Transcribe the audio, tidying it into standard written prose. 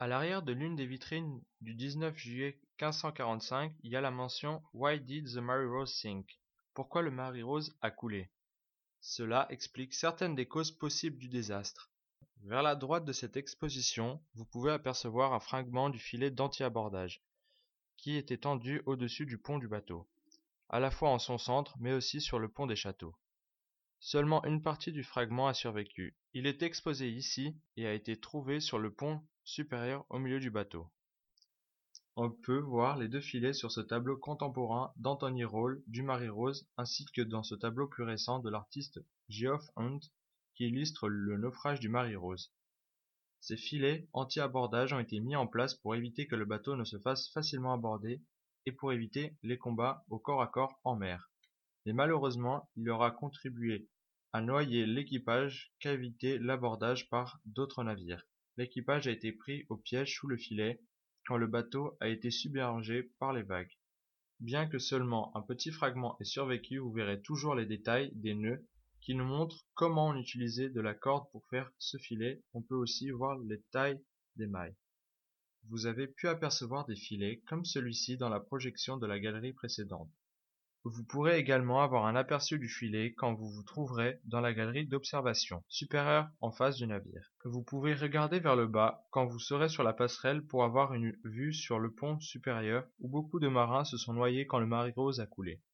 À l'arrière de l'une des vitrines du 19 juillet 1545, il y a la mention Why did the Mary Rose sink? Pourquoi le Mary Rose a coulé? Cela explique certaines des causes possibles du désastre. Vers la droite de cette exposition, vous pouvez apercevoir un fragment du filet d'anti-abordage, qui était tendu au-dessus du pont du bateau, à la fois en son centre mais aussi sur le pont des châteaux. Seulement une partie du fragment a survécu. Il est exposé ici et a été trouvé sur le pont supérieur au milieu du bateau. On peut voir les deux filets sur ce tableau contemporain d'Anthony Rolle du Mary Rose ainsi que dans ce tableau plus récent de l'artiste Geoff Hunt qui illustre le naufrage du Mary Rose. Ces filets anti-abordage ont été mis en place pour éviter que le bateau ne se fasse facilement aborder et pour éviter les combats au corps à corps en mer. Mais malheureusement, il aura contribué à noyer l'équipage qu'à éviter l'abordage par d'autres navires. L'équipage a été pris au piège sous le filet quand le bateau a été submergé par les vagues. Bien que seulement un petit fragment ait survécu, vous verrez toujours les détails des nœuds qui nous montrent comment on utilisait de la corde pour faire ce filet. On peut aussi voir les tailles des mailles. Vous avez pu apercevoir des filets comme celui-ci dans la projection de la galerie précédente. Vous pourrez également avoir un aperçu du filet quand vous vous trouverez dans la galerie d'observation, supérieure en face du navire. Vous pouvez regarder vers le bas quand vous serez sur la passerelle pour avoir une vue sur le pont supérieur où beaucoup de marins se sont noyés quand le Mary Rose a coulé.